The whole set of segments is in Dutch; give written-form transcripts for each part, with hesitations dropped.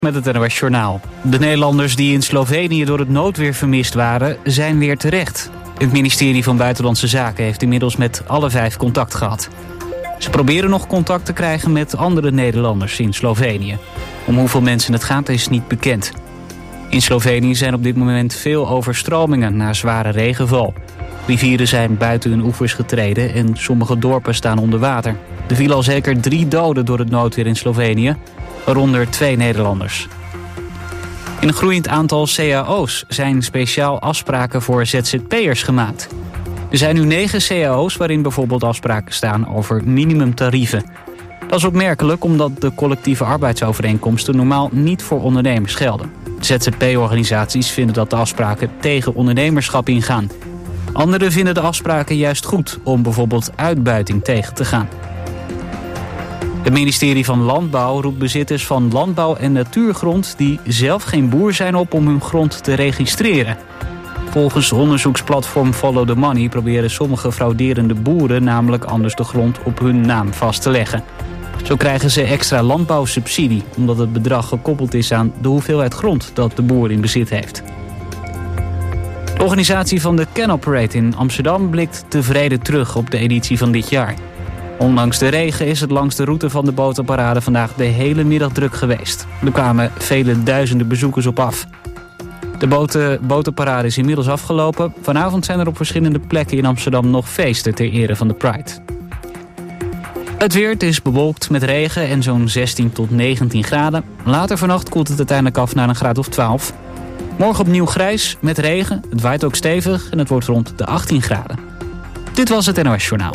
Met het NOS Journaal. De Nederlanders die in Slovenië door het noodweer vermist waren, zijn weer terecht. Het ministerie van Buitenlandse Zaken heeft inmiddels met alle 5 contact gehad. Ze proberen nog contact te krijgen met andere Nederlanders in Slovenië. Om hoeveel mensen het gaat is niet bekend. In Slovenië zijn op dit moment veel overstromingen na zware regenval. Rivieren zijn buiten hun oevers getreden en sommige dorpen staan onder water. Er vielen al zeker 3 doden door het noodweer in Slovenië, waaronder 2 Nederlanders. In een groeiend aantal cao's zijn speciaal afspraken voor ZZP'ers gemaakt. Er zijn nu 9 cao's waarin bijvoorbeeld afspraken staan over minimumtarieven. Dat is opmerkelijk omdat de collectieve arbeidsovereenkomsten normaal niet voor ondernemers gelden. ZZP-organisaties vinden dat de afspraken tegen ondernemerschap ingaan. Anderen vinden de afspraken juist goed om bijvoorbeeld uitbuiting tegen te gaan. Het ministerie van Landbouw roept bezitters van landbouw- en natuurgrond die zelf geen boer zijn op om hun grond te registreren. Volgens onderzoeksplatform Follow the Money proberen sommige frauderende boeren namelijk anders de grond op hun naam vast te leggen. Zo krijgen ze extra landbouwsubsidie, omdat het bedrag gekoppeld is aan de hoeveelheid grond dat de boer in bezit heeft. De organisatie van de Canal Parade in Amsterdam blikt tevreden terug op de editie van dit jaar. Ondanks de regen is het langs de route van de botenparade vandaag de hele middag druk geweest. Er kwamen vele duizenden bezoekers op af. De botenparade is inmiddels afgelopen. Vanavond zijn er op verschillende plekken in Amsterdam nog feesten ter ere van de Pride. Het weer, het is bewolkt met regen en zo'n 16 tot 19 graden. Later vannacht koelt het uiteindelijk af naar een graad of 12. Morgen opnieuw grijs met regen. Het waait ook stevig en het wordt rond de 18 graden. Dit was het NOS Journaal.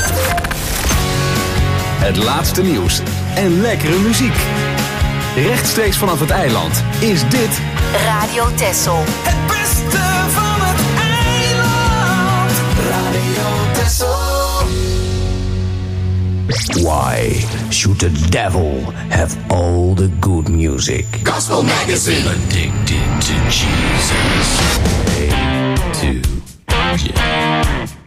Het laatste nieuws en lekkere muziek. Rechtstreeks vanaf het eiland is dit Radio Texel. Het beste van het eiland. Radio Texel. Why should the devil have all the good music? Gospel Magazine. Addicted to Jesus. 1, 2, yeah.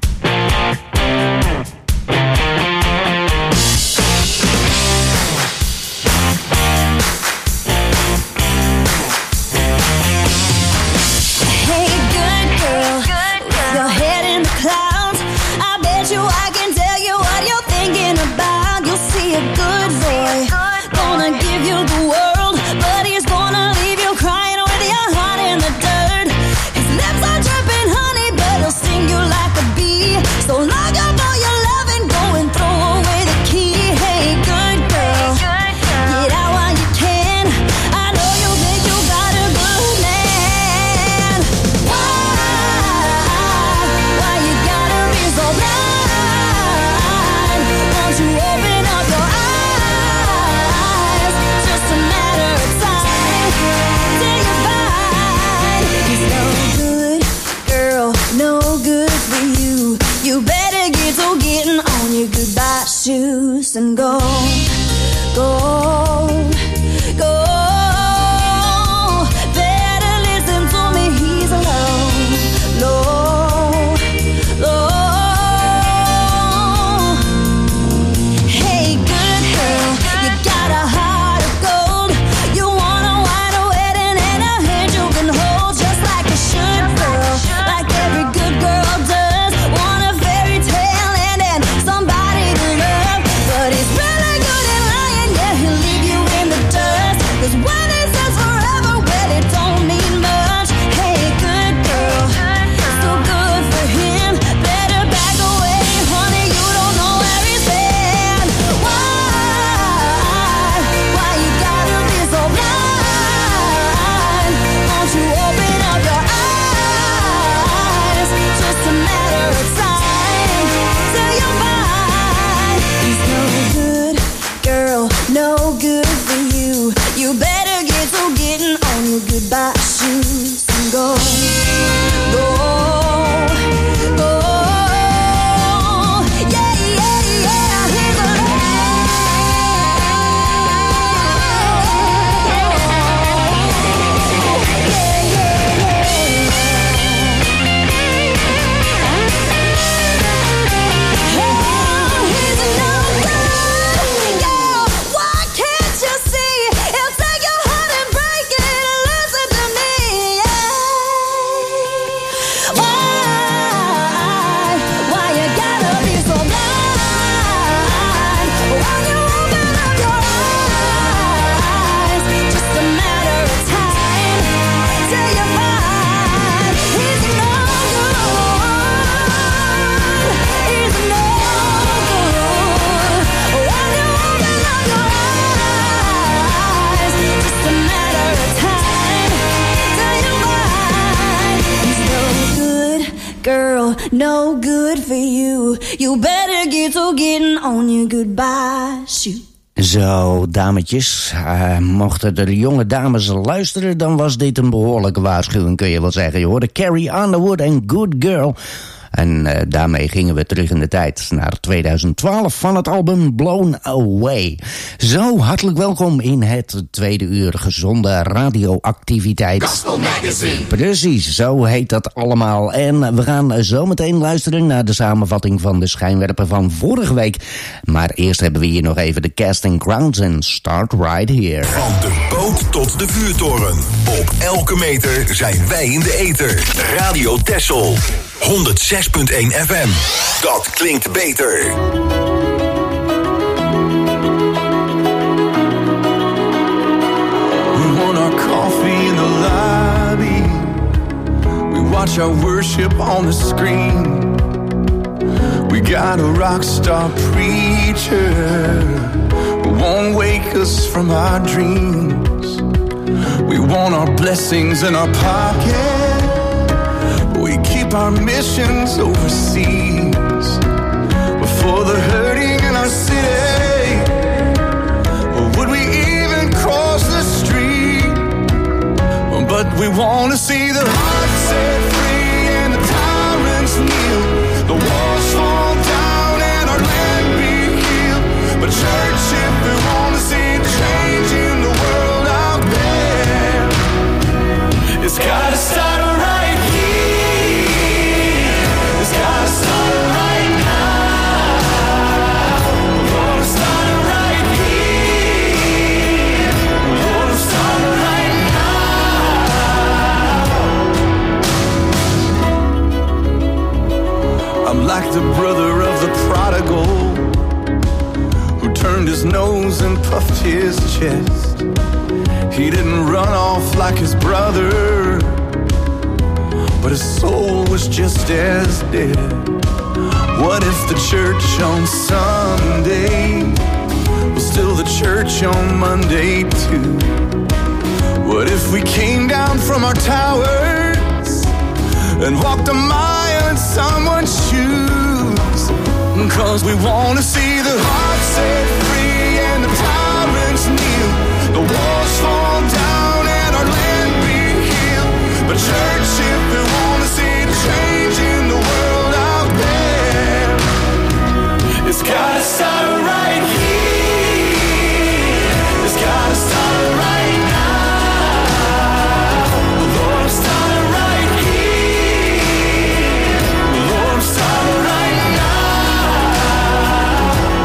Shoes and go, go, go. Better listen to me, he's alone, low, low. Hey, good girl, you got a heart of gold. You want a wide wedding and a hand you can hold, just like a should girl, like every good girl does. Want a fairy tale and then somebody to love. But it's really girl, no good for you. You better get to getting on your goodbye shoot. Zo, dametjes. Mochten de jonge dames luisteren, dan was dit een behoorlijke waarschuwing, kun je wel zeggen. Je hoorde Carrie Underwood en Good Girl. En daarmee gingen we terug in de tijd naar 2012 van het album Blown Away. Zo, hartelijk welkom in het tweede uur gezonde radioactiviteit. Gospel Magazine. Precies, zo heet dat allemaal. En we gaan zo meteen luisteren naar de samenvatting van de schijnwerper van vorige week. Maar eerst hebben we hier nog even de Casting Crowns en Start Right Here. Van de boot tot de vuurtoren. Op elke meter zijn wij in de ether. Radio Texel. 106.1 FM. Dat klinkt beter. We want our coffee in the lobby. We watch our worship on the screen. We got a rock star preacher who won't wake us from our dreams. We want our blessings in our pocket. We keep our missions overseas. But for the hurting in our city, or would we even cross the street? But we want to see the heart set free and the tyrants kneel. The walls fall down and our land be healed. But church, if we want to see change in the world out there, it's gotta start right here. It's gotta start right now. Lord, start right here. Lord, start right now. I'm like the brother of the prodigal who turned his nose and puffed his chest. He didn't run off like his brother, but his soul was just as dead. What if the church on Sunday was still the church on Monday too? What if we came down from our towers and walked a mile in someone's shoes? 'Cause we want to see the heart set free and the tyrants kneel. The walls fall down and our land be healed. But church, if we want to see change in the world out there, it's gotta start right here. It's gotta start right now. Lord, start right here. Lord, start right now.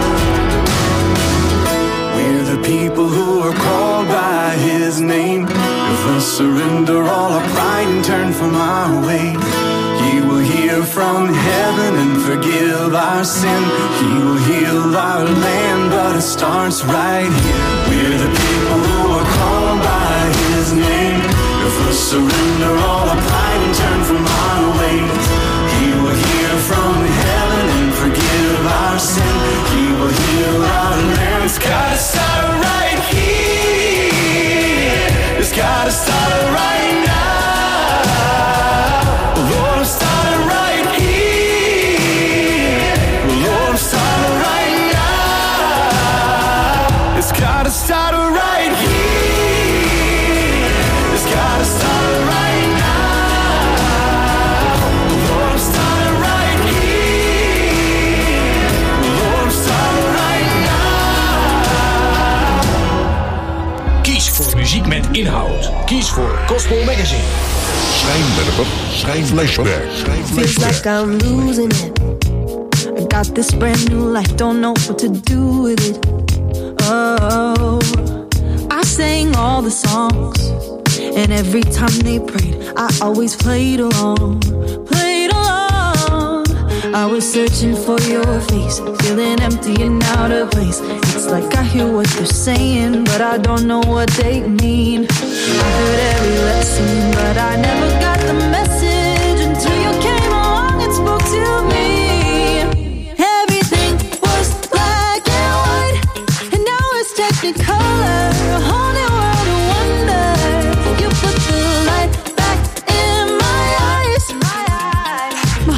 We're the people who are called by His name. If we surrender all our pride and turn from our ways, He will hear from heaven and forgive our sin. He will heal our land, but it starts right here. We're the people who are called by His name. If we surrender all our pride and turn from our ways, He will hear from heaven and forgive our sin. He will heal our land. It's gotta start right here. It's gotta start right now. Lord, I'm starting right here. Lord, I'm starting right now. It's gotta start right here. It's gotta start right now. Lord, I'm starting right here. Lord, I'm starting right now. Kies voor muziek met inhoud. Kies voor Gospel Magazine. Schijnwerper, schijnflashback. Feels like I'm losing it. I got this brand new life, don't know what to do with it. Oh, I sang all the songs, and every time they prayed, I always played along, played along. I was searching for your face, feeling empty and out of place. It's like I hear what they're saying, but I don't know what they mean. I heard every lesson, but I never got the message until you came along and spoke to me. Everything was black and white, and now it's technicolor, a whole new world of wonder. You put the light back in my eyes, my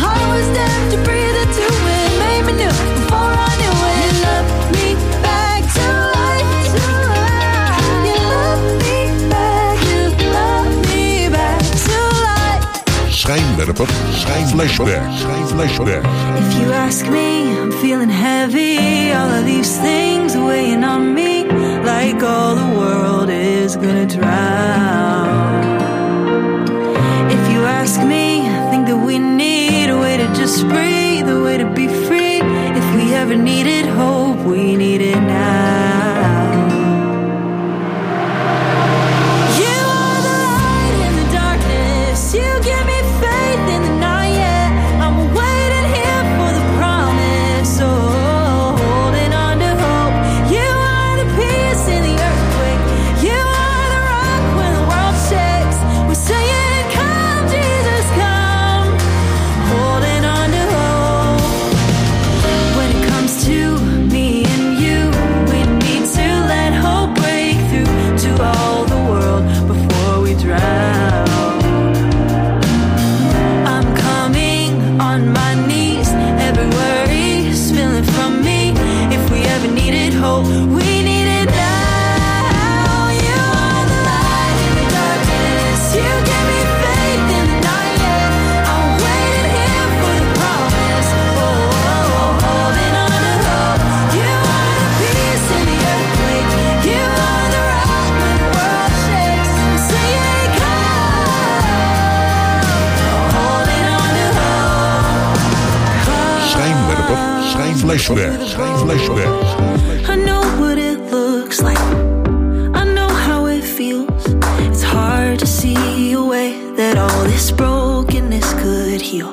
Schijnwerper, schijnflashback. If you ask me, I'm feeling heavy. All of these things weighing on me, like all the world is gonna drown. If you ask me, I think that we need a way to just breathe, a way to be free. If we ever needed hope, we need it now. You are the light in the darkness. You give me faith in the night, yeah. I'm waiting here for the promise, oh, holding on to hope. You are the peace in the earthquake. You are the rock when the world shakes. We're saying, come, Jesus, come, holding on to hope. When it comes to me and you, we need to let hope break through to all the world before we drown. I'm coming on my knees. Every worry is spilling from me. If we ever needed hope, we need it now. You are the light in the darkness. You give me faith in the night, yeah. I'm waiting here for the promise, oh, holding on to hope. You are the peace in the earthquake. You are the rock when the world shakes. I'm saying, come, holding on to hope. Schijnwerper, schijnflashback. I know what it looks like. I know how it feels. It's hard to see a way that all this brokenness could heal.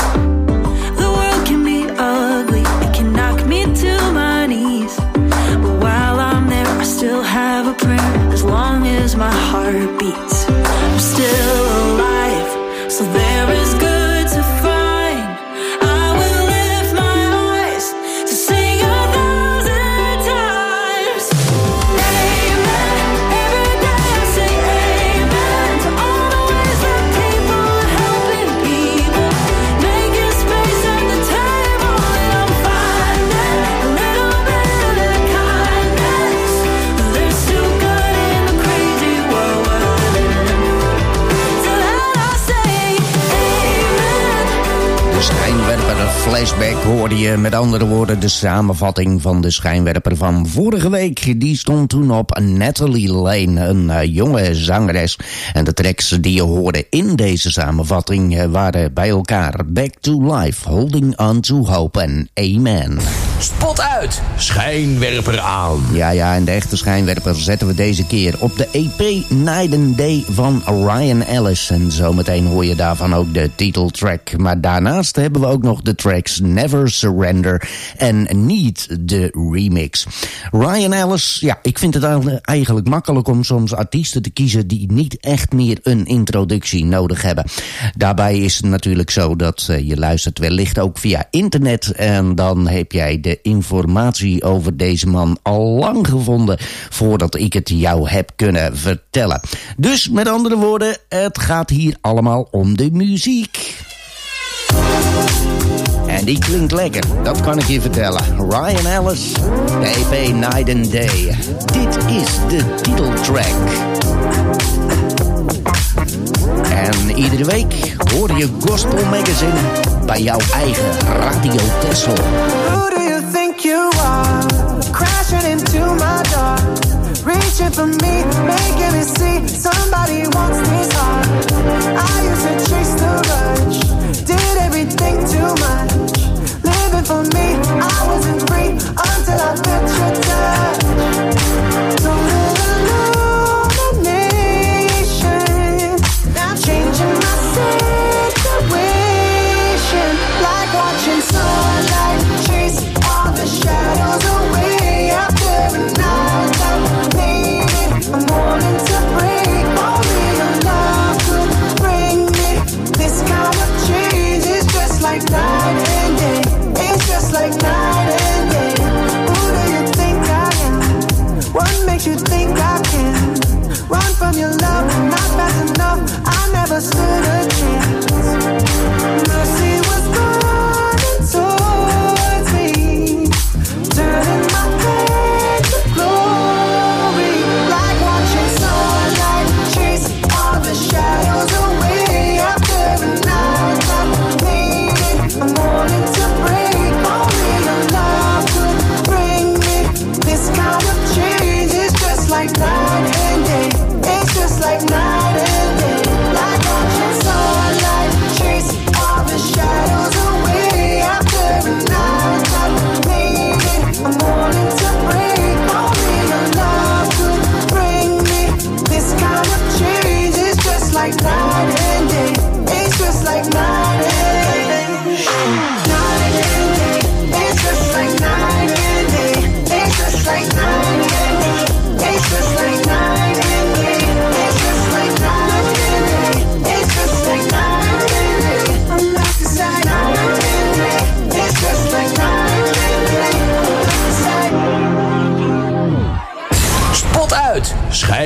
The world can be ugly. It can knock me to my knees. But while I'm there, I still have a prayer. As long as my heart beats, I'm still alive. So there is good to find. I will lift my eyes to sing 1,000 times. Amen. Every day I say amen to all the ways that keep on helping people, making space at the table, and I'm finding a little bit of that kindness. There's still good in the crazy world we're living in. So that I say amen. De schijnwerper flashback hoorde je, met andere woorden de samenvatting van de schijnwerper van vorige week. Die stond toen op Natalie Lane, een jonge zangeres. En de tracks die je hoorde in deze samenvatting waren bij elkaar Back to Life, Holding on to Hope en Amen. Spot uit, schijnwerper aan. Ja, en de echte schijnwerper zetten we deze keer op de EP Night and Day van Ryan Ellis. En zometeen hoor je daarvan ook de titeltrack. Maar daarnaast hebben we ook nog de tracks Never Surrender en Need, de remix. Ryan Ellis, ja, ik vind het eigenlijk makkelijk om soms artiesten te kiezen die niet echt meer een introductie nodig hebben. Daarbij is het natuurlijk zo dat je luistert wellicht ook via internet en dan heb jij de informatie over deze man al lang gevonden voordat ik het jou heb kunnen vertellen. Dus met andere woorden, het gaat hier allemaal om de muziek. En die klinkt lekker, dat kan ik je vertellen. Ryan Ellis, de EP Night and Day. Dit is de titeltrack. En iedere week hoor je Gospel Magazine bij jouw eigen Radio Texel. Who do you think you are? Crashing into my door, reaching for me, making me see somebody wants this heart. I used to chase the rush, did everything too much. Living for me, I wasn't free until I felt your touch. Don't live illumination, now changing my situation. Like watching sunlight chase all the shadows away. After a night I'm needed, I'm wanting to break. Only your love could bring me this kind of change. It's just like night and day. It's just like night and day. Who do you think I am? What makes you think I can run from your love? Not fast enough, I never stood a chance. Mercy was running towards me, turning my pain to glory. Like watching sunlight chase all the shadows away. After a night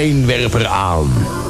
schijnwerper aan.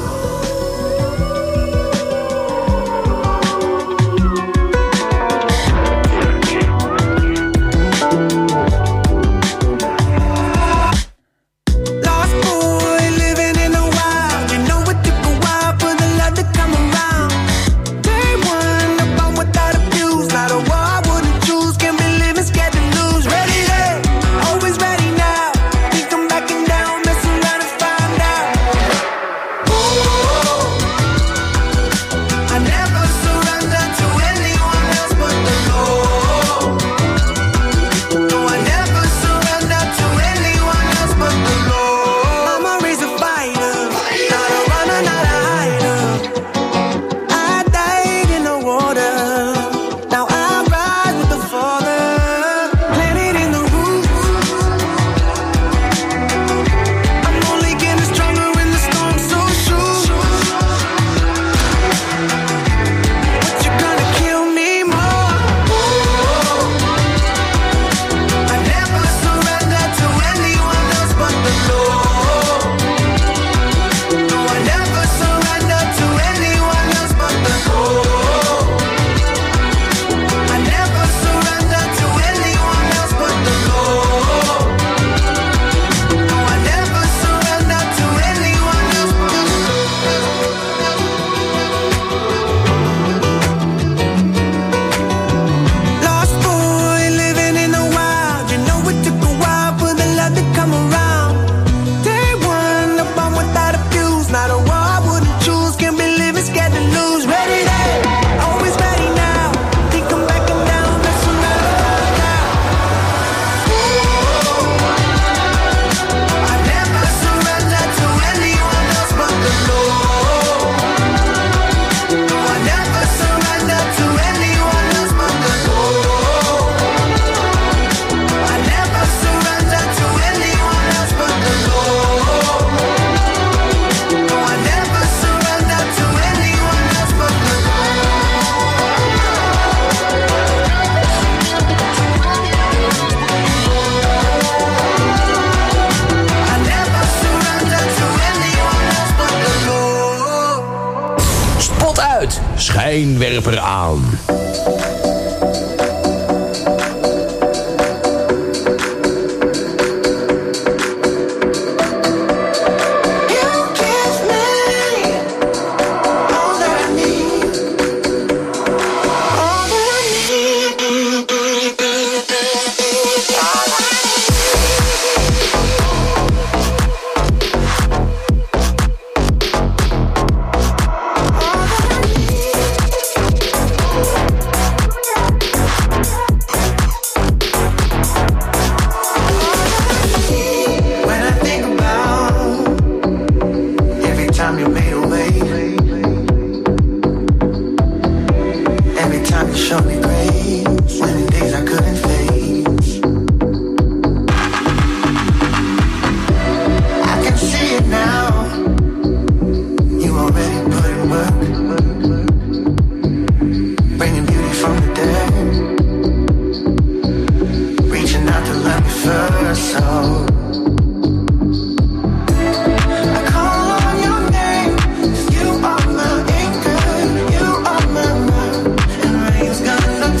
Schijnwerper aan. Gonna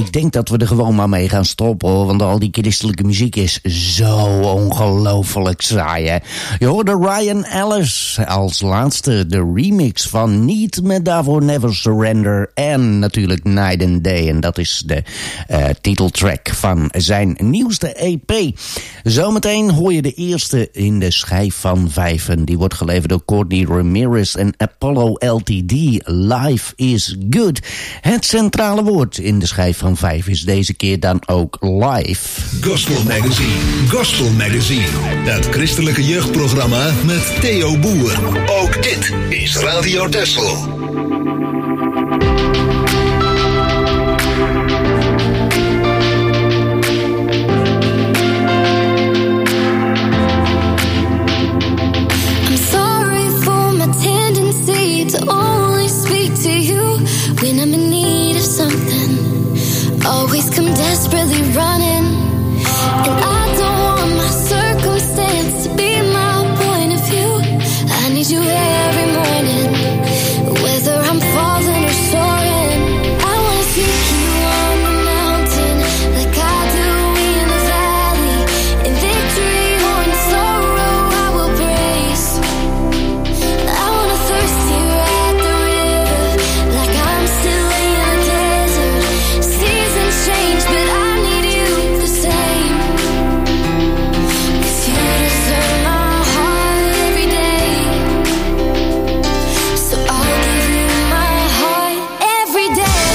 ik denk dat we er gewoon maar mee gaan stoppen, hoor. Want al die christelijke muziek is zo ongelooflijk saai, hè. Je hoorde Ryan Ellis als laatste, de remix van Need met daarvoor Never Surrender en natuurlijk Night and Day. En dat is de titeltrack van zijn nieuwste EP. Zometeen hoor je de eerste in de schijf van 5. En die wordt geleverd door Courtney Ramirez en Apollo LTD. Life is good. Het centrale woord in de schijf van 5 is deze keer dan ook live. Gospel Magazine. Het christelijke jeugdprogramma met Theo Boer. Ook dit is Radio Texel. To only speak to you when I'm in need of something. Always come desperately running, and I don't want my circumstance to be my point of view. I need you every morning, whether I'm falling or soaring. I wanna seek you on the mountain, like I do in the valley. In victory or in sorrow, I will praise. I wanna thirst you. Change, but I need you the same. 'Cause you deserve my heart every day. So I'll give you my heart every day.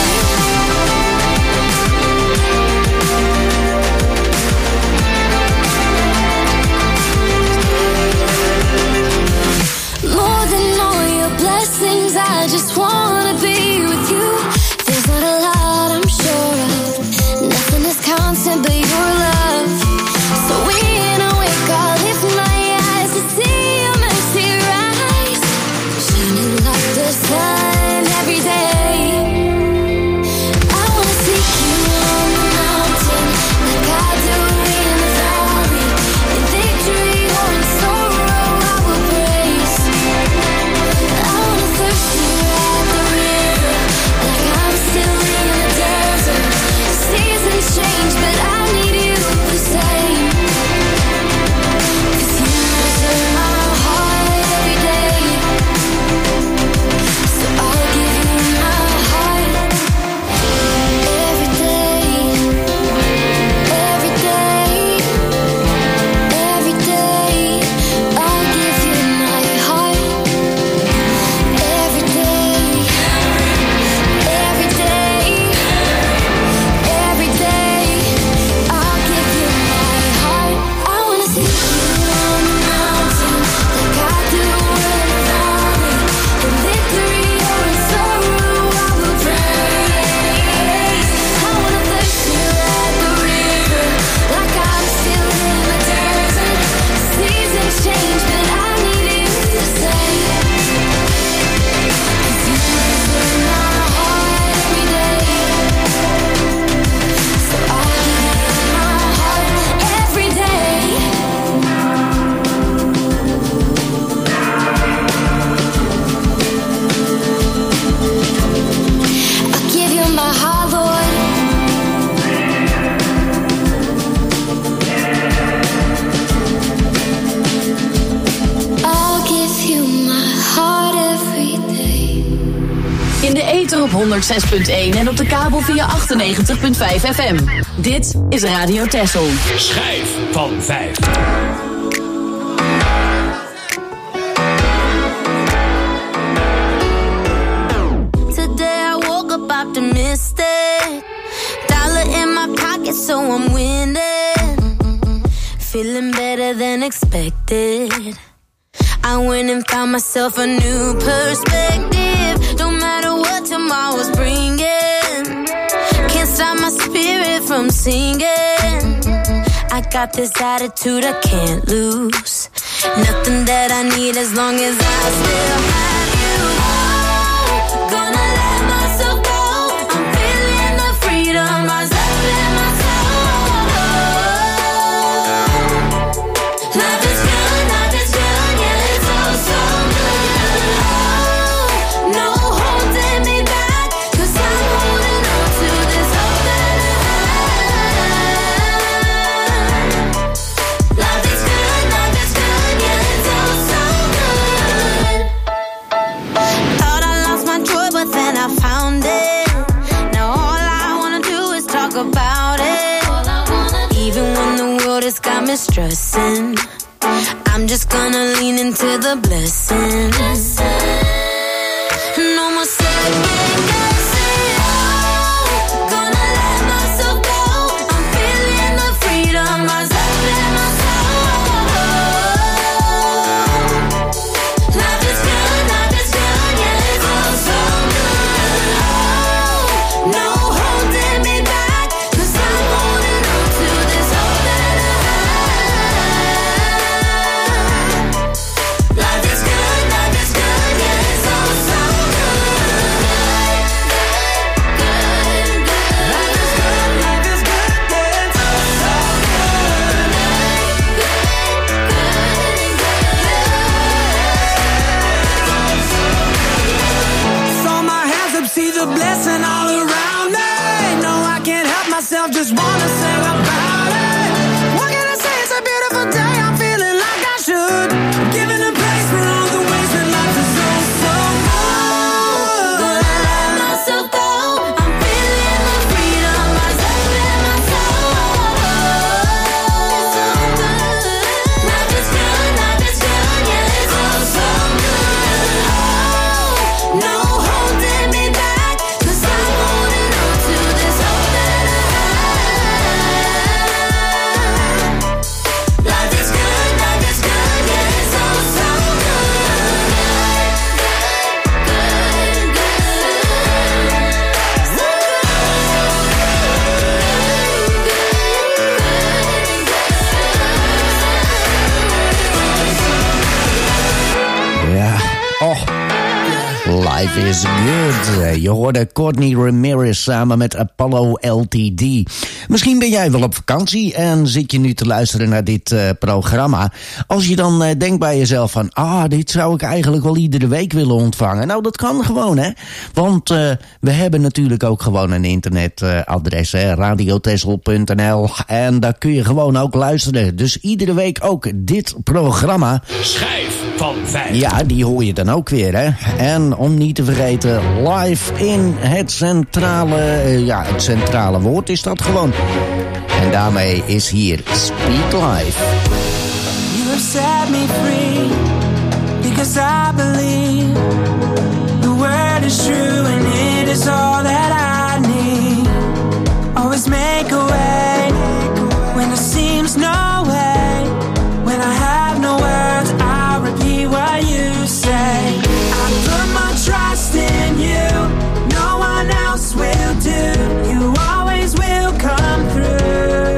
More than all your blessings, I just wanna be with you. There's not a lot I'm sure of. Nothing is constant but your love. So when I wake, I'll lift my eyes to see your mercy rise, shining like the sun every day. I wanna seek you on the mountain, like I do in the valley. In victory or in sorrow, I will praise. I wanna thirst you at the river, like I'm still in the desert. Seasons change, but I need you the same. 'Cause you deserve my heart every day. So I'll give you my heart every day. Every day. Every day. I'll give you my heart every day. Every day. Every day, I'll give you my heart. I wanna see you on the mountain, like I do in the valley. In victory or in sorrow, I will praise. I wanna thirst you at the river, like I'm still in the desert. Seasons change, but I need you the same. 'Cause you deserve my heart every day. So I'll give you my heart every day. I'll give you my heart, Lord. I'll give you my heart every day. In de ether op 106.1 en op de kabel via 98.5 FM. Dit is Radio Texel. Schijf van 5. Today I woke up optimistic. Dollar in my pocket, so I'm winning. Feeling better than expected. I went and found myself a new perspective. Don't matter what tomorrow's bringing, can't stop my spirit from singing. I got this attitude I can't lose. Nothing that I need as long as I still have you. Oh, gonna let myself go. I'm feeling the freedom rise up in my soul. Life is good, yeah, it's all so good. Oh, no holding me back, 'cause I'm holding on to this hope that the stressing. I'm just gonna lean into the blessing. No more second guessing. Oh, gonna let myself go. I'm feeling the freedom myself and my soul. Life is good, yeah, it's all so good. Oh, no holding me back, 'cause I'm holding on to this hope that I have. Life is good, yeah, it's all so good. Good, good. Life is good, yeah, it's all so good. Throw my hands up, see the blessing all around me. No, I can't help myself, just wanna sing about it. What can I say? It's a beautiful day, I'm feeling like I should. Giving a place for all the ways that life is so good. Gonna let myself go. I'm feeling the freedom myself and my soul. Life is good, yeah, it's all so good. Oh, no holding me back, 'cause I'm holding on to this hope that I have. Life is good, yeah, it's all so good. Good, good. Ja, oh. Life is good. Je hoorde Courtney Ramirez samen met Apollo LTD. Misschien ben jij wel op vakantie en zit je nu te luisteren naar dit programma. Als je dan denkt bij jezelf van... dit zou ik eigenlijk wel iedere week willen ontvangen. Nou, dat kan gewoon, hè. Want we hebben natuurlijk ook gewoon een internetadres, radiotessel.nl. En daar kun je gewoon ook luisteren. Dus iedere week ook dit programma. Schijf van 5. Ja, die hoor je dan ook weer, hè. En om niet te vergeten, live in het centrale woord is dat gewoon. En daarmee is hier Speak Live. You have set me free, because I believe the word is true and it is all that I need. Always make a way when there seems no way. When I have no words, I'll repeat what you say. I put my trust in you, no one else will do. You always will come through.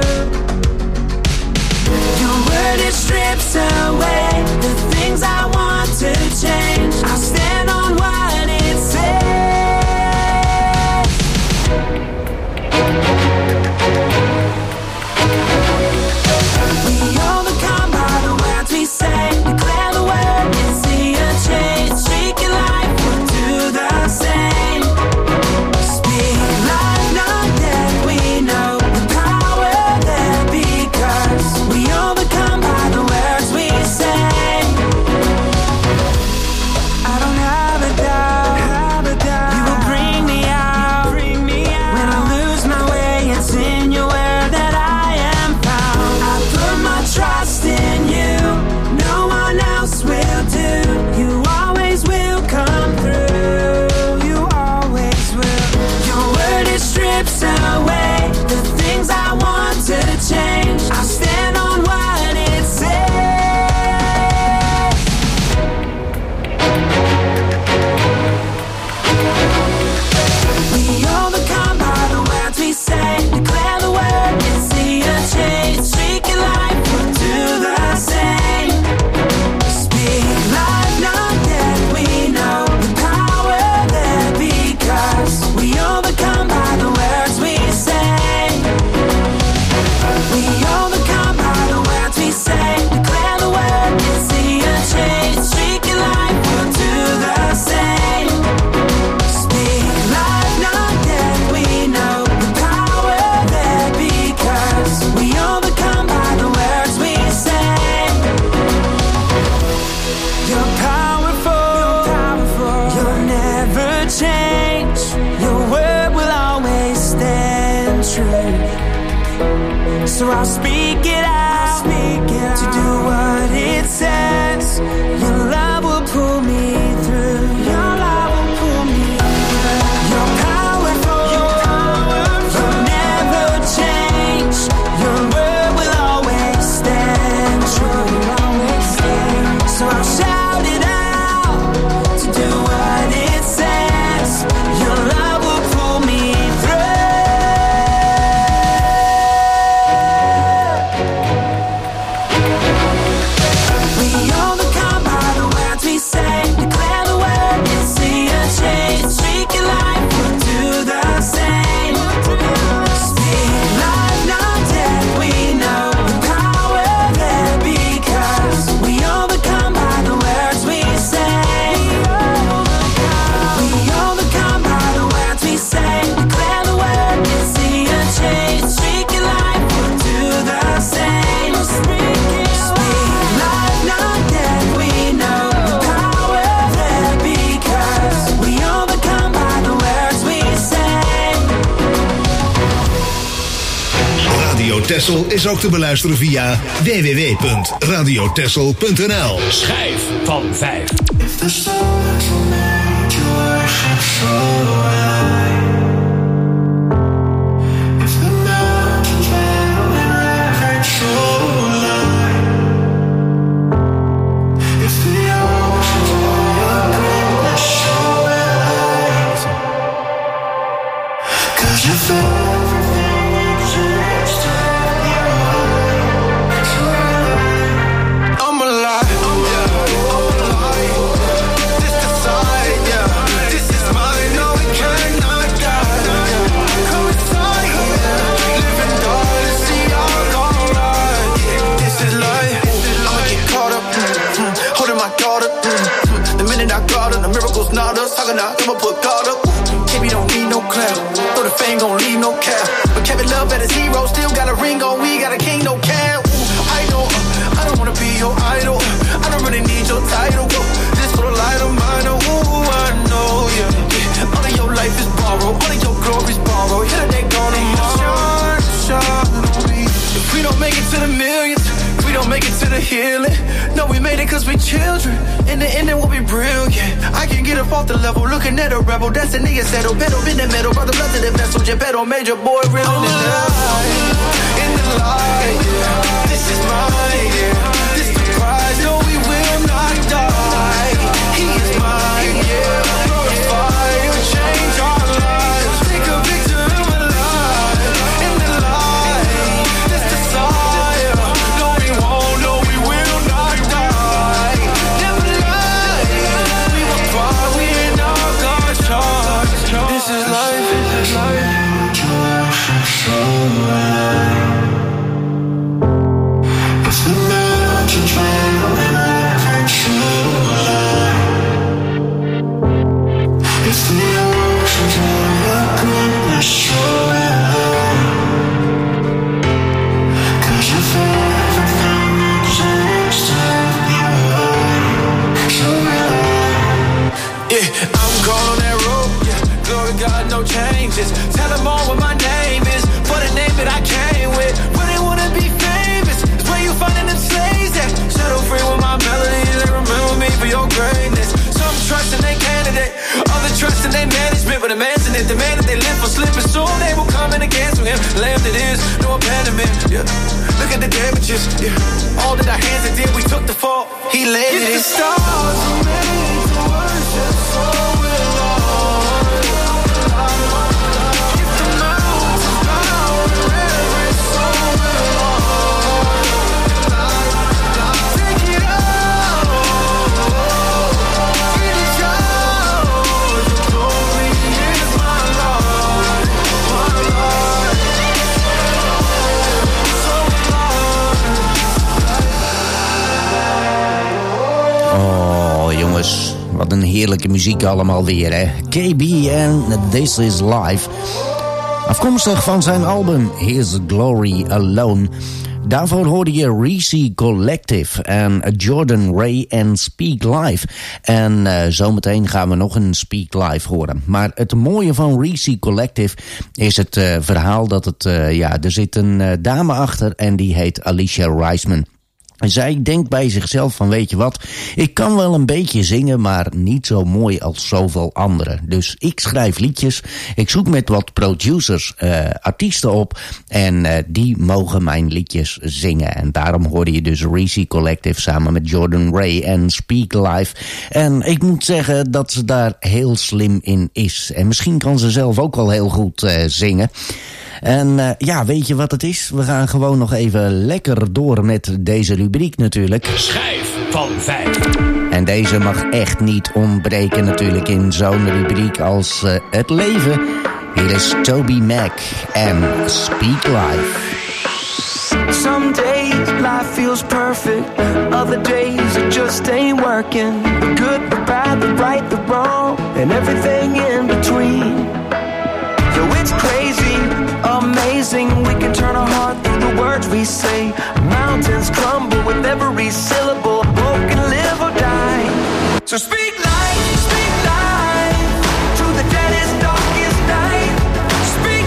Your word, it strips away the things I want to change. I'll stand on what it says. We overcome by the words we say. Declare the word and see a change. Speak your life, we'll do the same. Speak life, not death. We know the power there, because we overcome by the words we say. I don't have a doubt. You will bring me out. When I lose my way, it's in your word that I am found. I put my trust in you, no one else will do. You always will come through. You always will. Your word, it strips away the things I want to change. I stand on what it says. We overcome by the words we say. Declare the word and see a change. Speak your life, we'll do the same. Speak life, not death. We know the power there, because we overcome by the words we say. We overcome by the words we say. Declare the word and see a change. Speak your life, we'll do the same. Speak life, not death. We know the power there, because we overcome by the words we say. You're powerful. You'll never change. Your word will always stand true. So I'll speak it out. to do what it says. Your love will pull me through. Your love will pull me through. You're powerful. You'll never change. Your word will always stand true. So I'll shout it out to do what it says. Your love will pull me through. We overcome by the words we say. Declare the word and see a change. Speak your life, we'll do the same. Speak life, not death. We know the power there because we overcome by the words we say. We overcome by the words we say. Declare the word and see a change. Speak your life, we'll do the same. Speak life, not death. We know the power there because we overcome by the words we say. Radio Texel is ook te beluisteren via www.radiotexel.nl. Schijf van 5. If the stars were made to worship so high, if the mountains bow in reverence so loud, if the oceans pour your greatness so wide, 'cause if everything exists in your eyes, I'm alive. This decide, yeah. This is mine, no, it cannot die. Come inside, live and die to see all gone right. This is life. I'ma get caught up, holding my guard up. The minute I got it, the miracles not us. How can I ever put God up? KB don't need no clout. Throw the fame, gon' leave no cap. But Kevin Love at a zero, still got a ring on. We got a king, no cap. I don't wanna be your idol. I don't really need your title. This little light of mine, ooh, I know, yeah. All of your life is borrowed, all of your glory's borrowed. Here they gone tomorrow. Shine on me. If we don't make it to the millions, if we don't make it to the healing, no, we made it 'cause we children. In the end, it will be brilliant. I can get up off the level, looking at a rebel. That's a nigga settle, pedal in the middle, brother, blood to the vessel. Geppetto, major boy, real in the light. In the light, yeah. This is mine, yeah. This the prize, no, we will not die. He is mine, yeah. Glorified, he'll change our lives. Take a picture of my life. In the light, this desire. No, we won't, no, we will not die. Never lie, we will fly, we in our God's charge. This is life, this is life. If the mountains bow in reverence so loud, if the oceans pour your goodness so loud, 'cause if everything exists in your eyes, so loud. Yeah, I'm gone on that road, yeah. Glory God, no changes. Tell them all what my name is, for the name that I came with. When they wanna be famous, it's where you finding them slaves at. Settle free with my melodies, they remember me for your greatness. Some trust in their candidate, other trust in their management, but the man's in it, the man that they live for slipping, soon they will come in against him. Lamb that is, no abandonment, yeah. Look at the damages, yeah. All that our hands did, we took the fall, he landed it. If the stars were made to worship, so will I. Jongens, wat een heerlijke muziek allemaal weer, hè. KB en This Is Life. Afkomstig van zijn album His Glory Alone. Daarvoor hoorde je Reese Collective en Jordan Ray en Speak Live. En zometeen gaan we nog een Speak Live horen. Maar het mooie van Reese Collective is het verhaal dat het... er zit een dame achter en die heet Alicia Reisman. En zij denkt bij zichzelf van, weet je wat, ik kan wel een beetje zingen, maar niet zo mooi als zoveel anderen. Dus ik schrijf liedjes, ik zoek met wat producers, artiesten op en die mogen mijn liedjes zingen. En daarom hoorde je dus Reezy Collective samen met Jordan Ray en Speak Live. En ik moet zeggen dat ze daar heel slim in is. En misschien kan ze zelf ook wel heel goed zingen. En ja, weet je wat het is? We gaan gewoon nog even lekker door met deze rubriek natuurlijk. Schijf van 5. En deze mag echt niet ontbreken natuurlijk in zo'n rubriek als het leven. Hier is Toby Mac en Speak Live. Some days life feels perfect, other days it just ain't working. The good, the bad, the right, the wrong, and everything in between. Yo, it's crazy, amazing, we can turn our heart through the words we say. Mountains crumble with every syllable, hope can live or die. So speak life, to the deadest, darkest night. Speak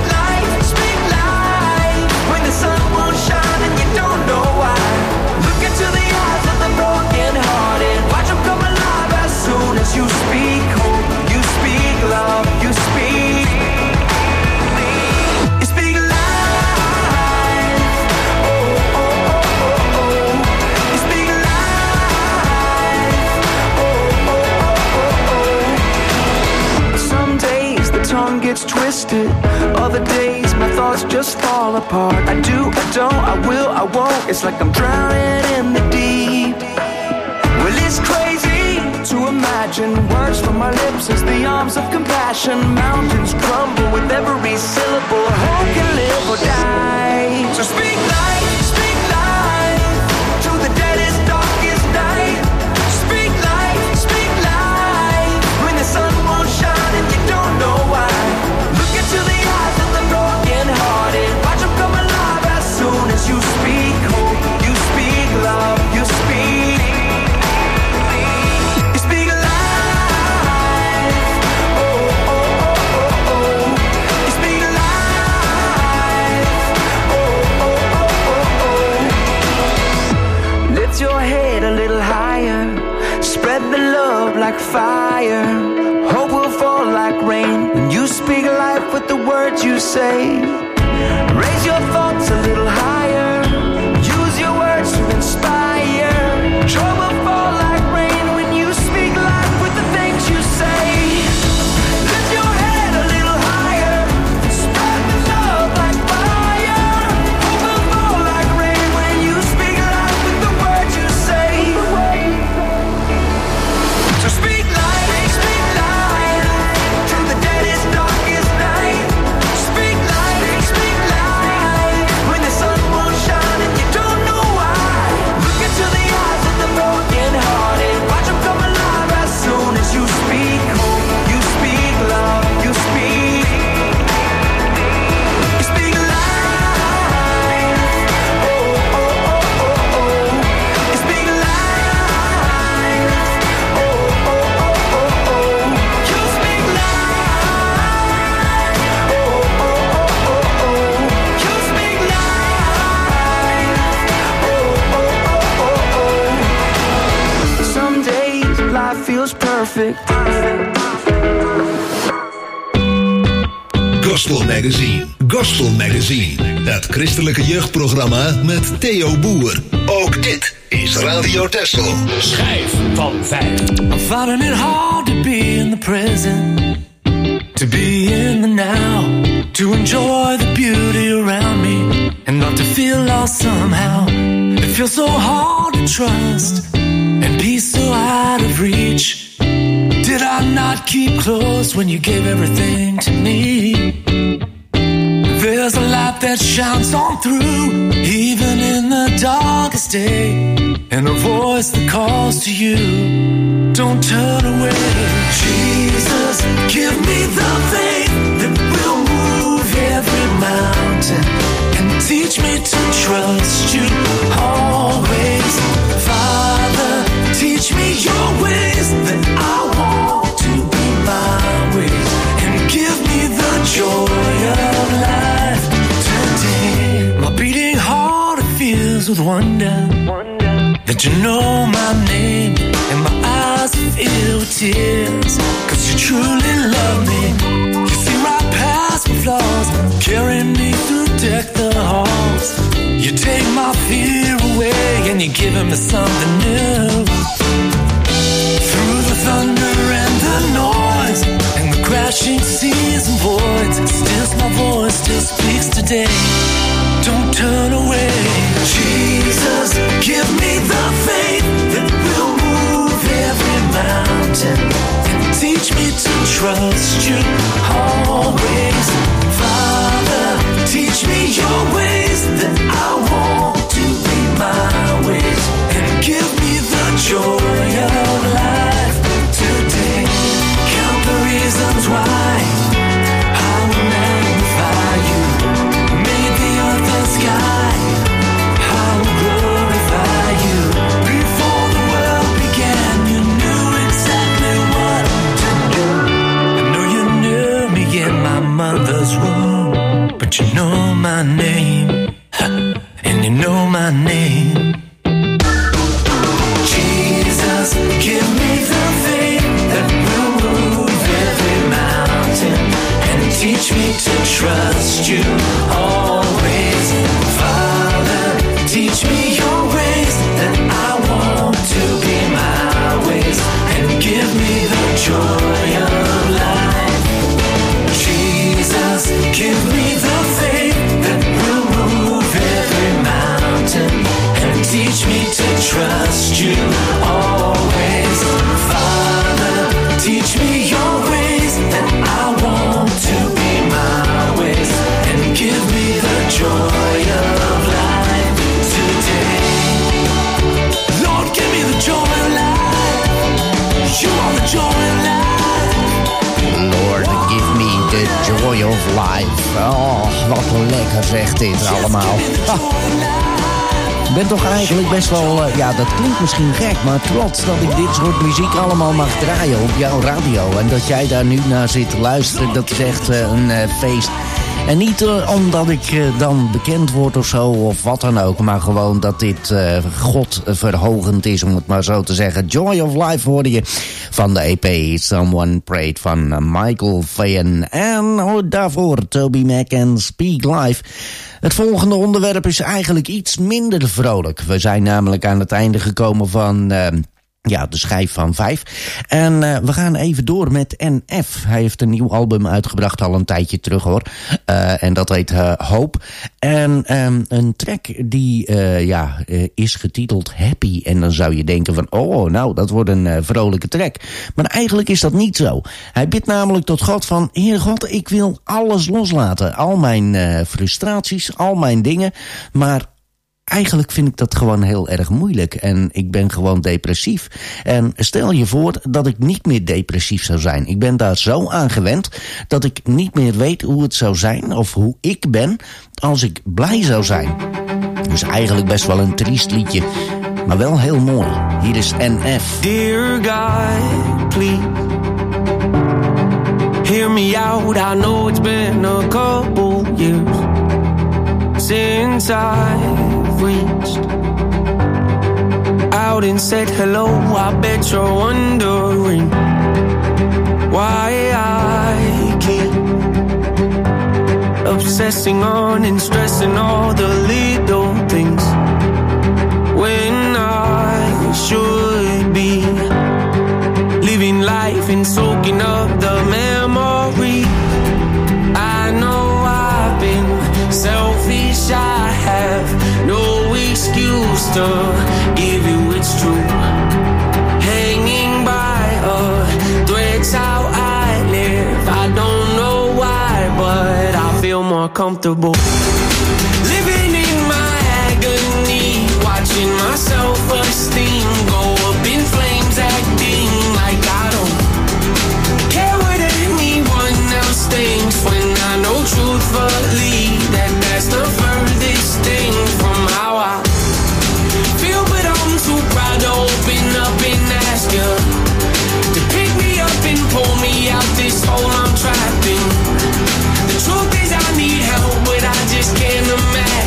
life, when the sun won't shine and you don't know why. Look into the eyes of the broken hearted, watch them come alive as soon as you speak hope, you speak love, you speak. Tongue gets twisted, other days my thoughts just fall apart. I do, I don't, I will, I won't. It's like I'm drowning in the deep. Well, it's crazy to imagine words from my lips as the arms of compassion. Mountains crumble with every syllable. Hope can live or die. So speak life to the deadest, darkest night. Speak life, when the sun won't shine and you don't know why. Look into the eyes of the broken hearted, watch them come alive as soon as you speak hope, you speak love, you speak. You speak life, oh, oh, oh, oh, oh. You speak life, oh, oh, oh, oh, oh. Lift your head a little higher, spread the love like fire. Hope will fall like rain when you speak life with the words you say. Raise your thoughts a little higher, use your words to inspire. Joy will fall like rain when you speak life with the things you say. Lift your head a little higher, spread the love like fire. Hope will fall like rain when you speak life with the words you say. So speak life. Perfect. Gospel Magazine. Het christelijke jeugdprogramma met Theo Boer. Ook dit is Radio Texel. Schijf van 5. I'm finding it hard to be in the present, to be in the now, to enjoy the beauty around me and not to feel lost somehow. It feels so hard to trust and peace so out of reach. Did I not keep close when you gave everything to me? There's a light that shines on through, even in the darkest day, and a voice that calls to you. Don't turn away. Jesus, give me the faith that will move every mountain and teach me to trust you always. Father, teach me your ways that I want to be my ways, and give me the joy of life today. My beating heart, it fills with wonder. that you know my name, and my eyes fill with tears, 'cause you truly love me. You see right past my flaws, carry me through deck the halls. You take my fear away, and you're giving me something new. Through the thunder and the noise, and the crashing seas and voids, still my voice still speaks today. Don't turn away. Jesus, give me the faith that will move every mountain, and teach me to trust you always. Father, teach me your ways, that I want to be my ways, and give me the joy of life today. Count the reasons why I will magnify you. Made the earth and sky, I will glorify you. Before the world began, you knew exactly what to do. I know you knew me in my mother's womb, but you know my name, and you know my name. Jesus, give me the faith that will move every mountain, and teach me to trust you always. Father, teach me your ways, that I want to be my ways, and give me the joy of life. Jesus, give me the faith that will move every mountain, and teach me to trust you always. Father, teach me your ways, that I want to be my ways, and give me the joy of life today. Lord, give me the joy of life. You are the joy of life. Lord, give me the joy of life. Oh, wat lekker zegt dit allemaal. Ha. Ik ben toch eigenlijk best wel, ja, dat klinkt misschien gek, maar trots dat ik dit soort muziek allemaal mag draaien op jouw radio. En dat jij daar nu naar zit te luisteren, dat is echt een feest. En niet omdat ik dan bekend word of zo, of wat dan ook, maar gewoon dat dit godverhogend is, om het maar zo te zeggen. Joy of Life hoorde je van de EP Someone Prayed van Michael Vaughan. En daarvoor Toby Mac en Speak Live. Het volgende onderwerp is eigenlijk iets minder vrolijk. We zijn namelijk aan het einde gekomen van de schijf van 5. En we gaan even door met NF. Hij heeft een nieuw album uitgebracht al een tijdje terug hoor. En dat heet Hope. En een track die is getiteld Happy. En dan zou je denken van, oh nou, dat wordt een vrolijke track. Maar eigenlijk is dat niet zo. Hij bidt namelijk tot God van, Heer God, ik wil alles loslaten. Al mijn frustraties, al mijn dingen. Maar eigenlijk vind ik dat gewoon heel erg moeilijk. En ik ben gewoon depressief. En stel je voor dat ik niet meer depressief zou zijn. Ik ben daar zo aan gewend dat ik niet meer weet hoe het zou zijn, of hoe ik ben, als ik blij zou zijn. Dus eigenlijk best wel een triest liedje, maar wel heel mooi. Hier is NF. Dear God, please hear me out. I know it's been a couple years since I've reached out and said hello. I bet you're wondering why I keep obsessing on and stressing all the little things, when I should be living life and soaking up the memory. I know I've been selfish, I have no excuse to give you it's true. Hanging by a thread's how I live. I don't know why, but I feel more comfortable living in my agony, watching my self-esteem go up in flames, acting like I don't care what anyone else thinks, when I know truthfully that that's the furthest thing from how I feel. But I'm too proud to open up and ask you to pick me up and pull me out this hole I'm trapped in. The truth is I need help, but I just can't imagine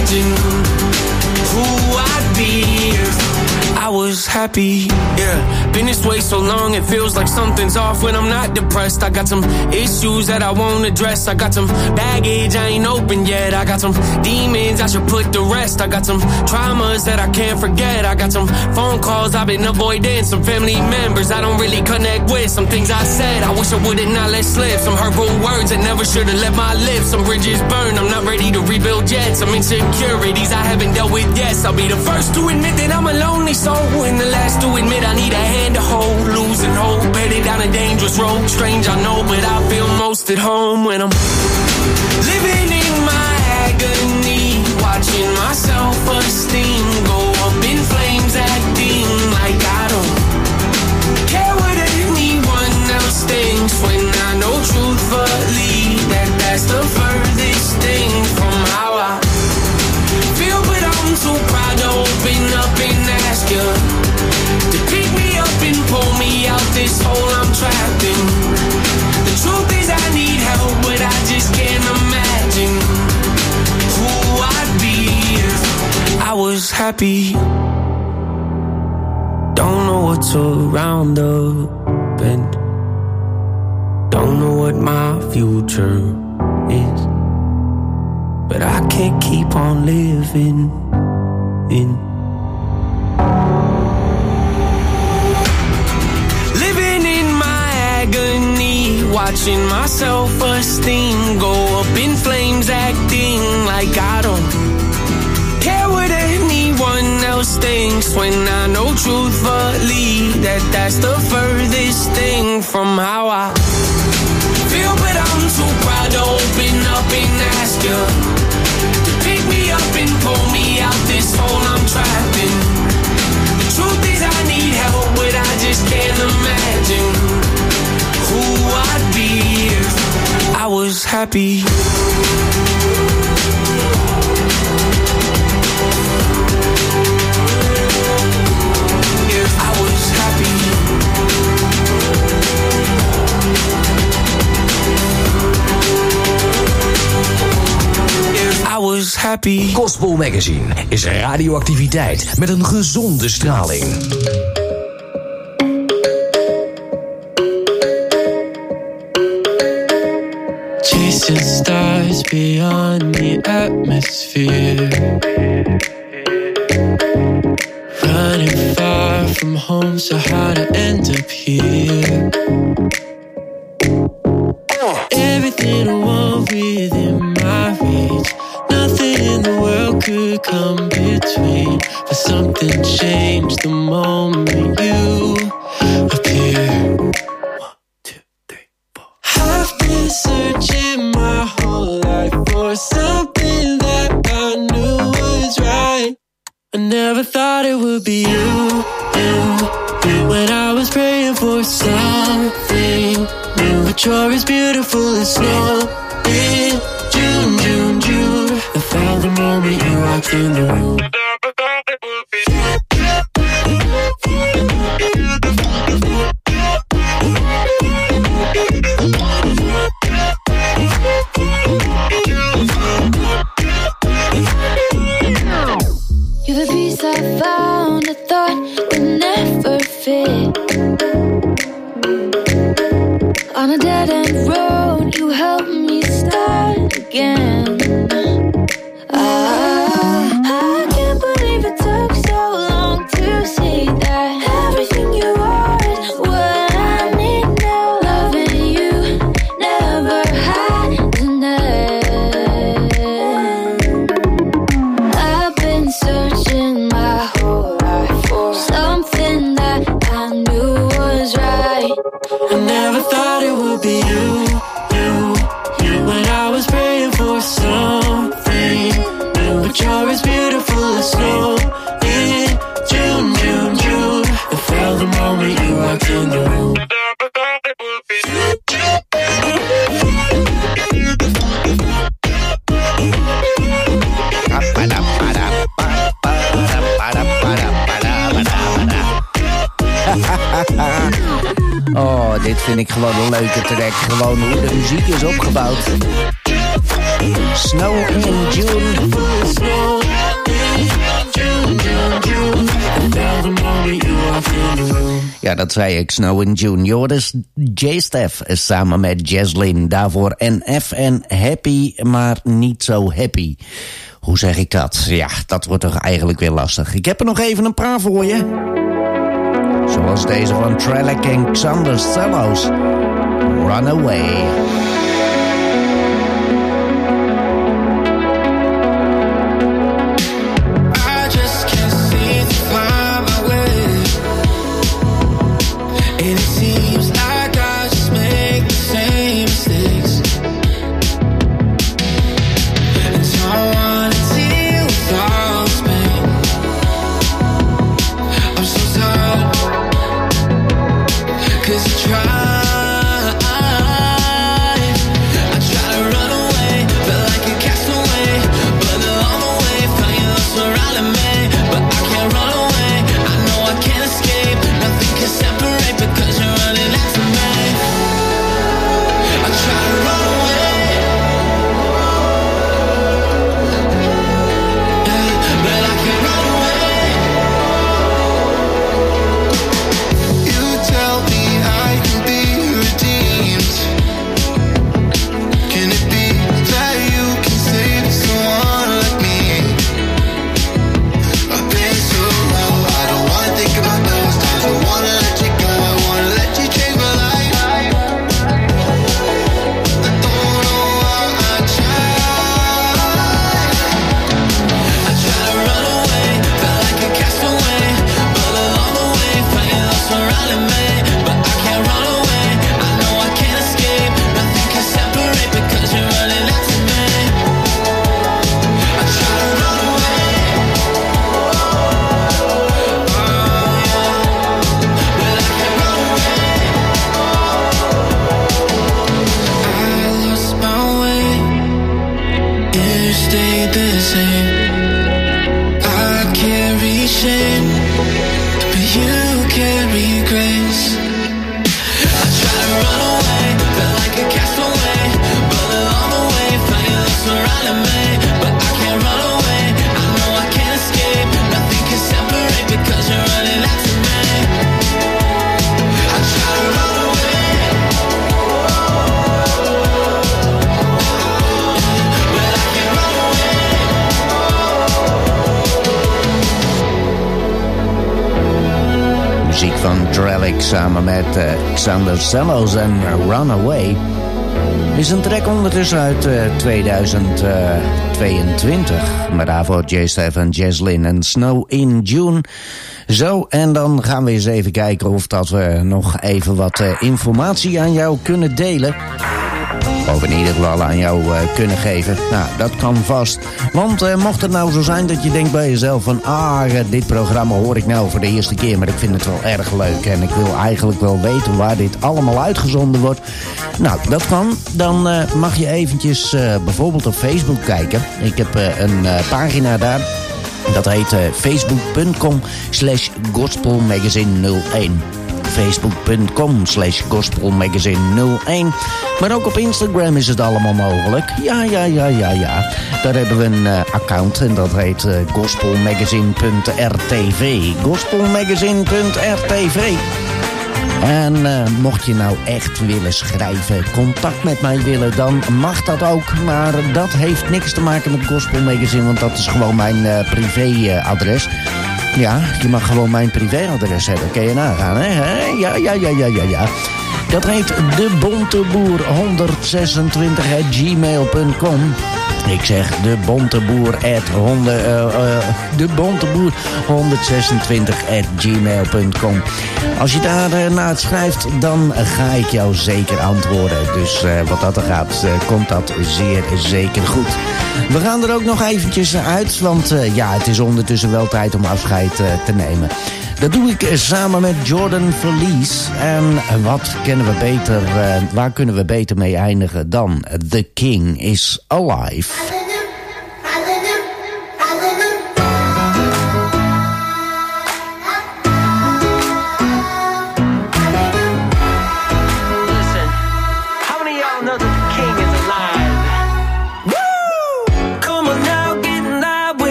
happy, yeah. Been this way so long, it feels like something's off when I'm not depressed. I got some issues that I won't address. I got some baggage I ain't open yet. I got some demons I should put to rest. I got some traumas that I can't forget. I got some phone calls I've been avoiding. Some family members I don't really connect with. Some things I said I wish I would've not let slip. Some hurtful words that never should've left my lips. Some bridges burned, I'm not ready to rebuild yet. Some insecurities I haven't dealt with yet. I'll be the first to admit that I'm a lonely soul, and the last to admit I need a hand to hold. Losing hope, headed down a dangerous road. Strange I know, but I feel most at home when I'm living in my agony, watching my self-esteem go up in flames, acting like I don't care what anyone else thinks, when I know truthfully that that's the furthest thing from how I feel. But I'm too proud to open up and ask you to pick me up and pull me out this hole I'm trapped in. The truth is I need help, but I just can't imagine who I'd be if I was happy. Don't know what's around the bend. Don't know what my future is, but I can't keep on living in. Living in my agony, watching my self-esteem go up in flames, acting like I don't care what anyone else thinks, when I know truthfully that that's the furthest thing from how I feel. But I'm too proud to open up and ask you to pick me up and pull me out this hole I'm trapped in. The truth is I need help, but I just can't imagine who I'd be if I was happy. If I was happy. I was happy. Gospel Magazine is radioactiviteit met een gezonde straling. Chasing stars beyond the atmosphere, running far from home, so how to end up here. Everything I want within my reach, nothing in the world could come between. But something changed the moment you appear. 1, 2, 3, 4. I've been searching my whole life for something that I knew was right. I never thought it would be you. When I was praying for something new, but you're as beautiful as snow in June, June, June. I felt the moment you walked in the room. You're the piece I found, I thought would never fit. On a dead-end road, you helped me start again. I can't believe it took so long to see that everything you are is what I need now. Loving you never had an end. I've been searching my whole life for something that I knew was right. I never thought it would be you. When I was praying for something new, but you're as beautiful as snow in June, June, June. I felt the moment you walked in the room. Oh, dit vind ik gewoon een leuke track. Gewoon hoe de muziek is opgebouwd. Snow in June. Ja, dat zei ik, Snow in June. Joris J-Stef samen met Jaslyn. Daarvoor NF en Happy, maar niet zo happy. Hoe zeg ik dat? Ja, dat wordt toch eigenlijk weer lastig. Ik heb er nog even een paar voor je. Zoals deze van Trellick en Xander Sellos. Runaway. Samen met Xander Sellos en Runaway. Is een track ondertussen uit 2022. Maar daarvoor J-Stef en Jaslyn en Snow in June. Zo, en dan gaan we eens even kijken of dat we nog even wat informatie aan jou kunnen delen. Of in ieder geval aan jou kunnen geven. Nou, dat kan vast. Want mocht het nou zo zijn dat je denkt bij jezelf van... dit programma hoor ik nou voor de eerste keer... maar ik vind het wel erg leuk en ik wil eigenlijk wel weten... waar dit allemaal uitgezonden wordt. Nou, dat kan. Dan mag je eventjes bijvoorbeeld op Facebook kijken. Ik heb een pagina daar. Dat heet facebook.com/gospelmagazine01. facebook.com/gospelmagazine01. Maar ook op Instagram is het allemaal mogelijk. Ja. Daar hebben we een account en dat heet gospelmagazine.rtv. Gospelmagazine.rtv. En mocht je nou echt willen schrijven, contact met mij willen, dan mag dat ook. Maar dat heeft niks te maken met Gospel Magazine, want dat is gewoon mijn privéadres. Ja, je mag gewoon mijn privéadres hebben. Kun je nagaan, hè? Ja. Dat heet debonteboer126@gmail.com. Ik zeg debonteboer126@gmail.com. Als je daar naar schrijft, dan ga ik jou zeker antwoorden. Dus wat dat er gaat, komt dat zeer zeker goed. We gaan er ook nog eventjes uit, want het is ondertussen wel tijd om afscheid te nemen. Dat doe ik samen met Jordan Verlies. En waar kunnen we beter mee eindigen dan The King is Alive.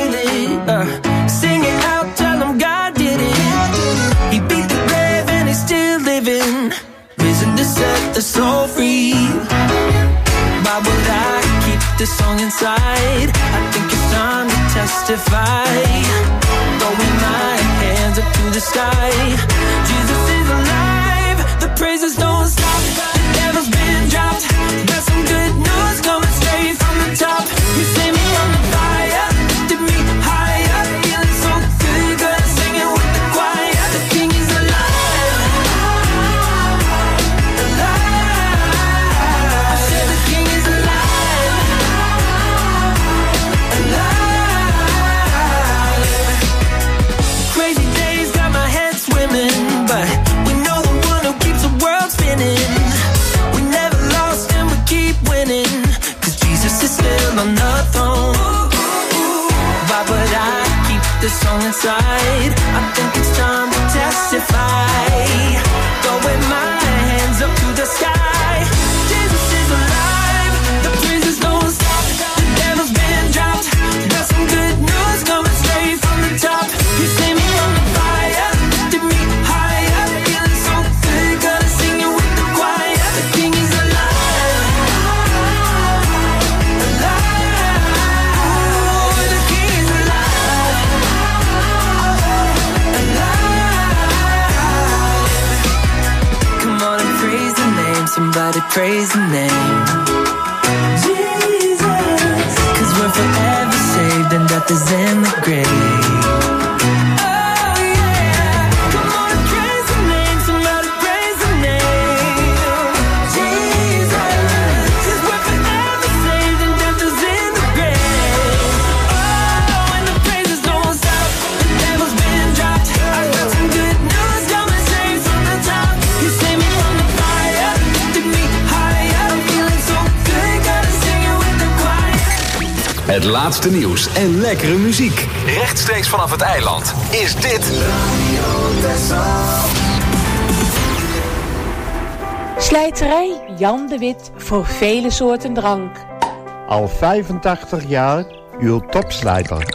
Sing it out, tell him God did it. He beat the grave and he still this song inside. I think it's time to testify. Throwing my hands up to the sky. Jesus is alive. The praises don't stop. The devil's been dropped. Got some good news coming straight from the top. You saved me from the fire, lifted me higher. Feeling so good, gonna sing it with the choir. The King is alive. Alive. I said the King is alive. Alive. Crazy days got my head swimming, but we know the one who keeps the world spinning. We never lost and we keep winning, 'cause Jesus is still on the throne. Why would I keep this song inside? I think it's time to testify. Throwing my hands up to the sky. Jesus is alive. The praises don't stop. The devil's been dropped. Got some good news coming straight from the top. You saved me from the fire, lifted me higher. Feeling so good, gonna sing it with the choir. The King is alive. Alive. The King is alive. Alive. Come on and praise the name. Somebody praise the name. Jesus. 'Cause we're forever saved and death is in the grave. Het laatste nieuws en lekkere muziek. Rechtstreeks vanaf het eiland is dit Slijterij Jan de Wit voor vele soorten drank. Al 85 jaar uw topslijter.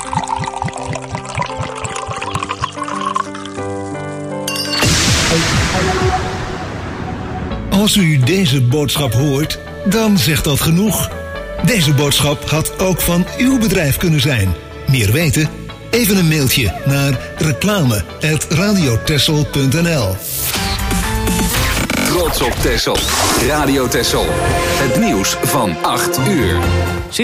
Als u deze boodschap hoort, dan zegt dat genoeg. Deze boodschap had ook van uw bedrijf kunnen zijn. Meer weten? Even een mailtje naar reclame@radiotessel.nl. Trots op Texel. Radio Texel. Het nieuws van 8 uur.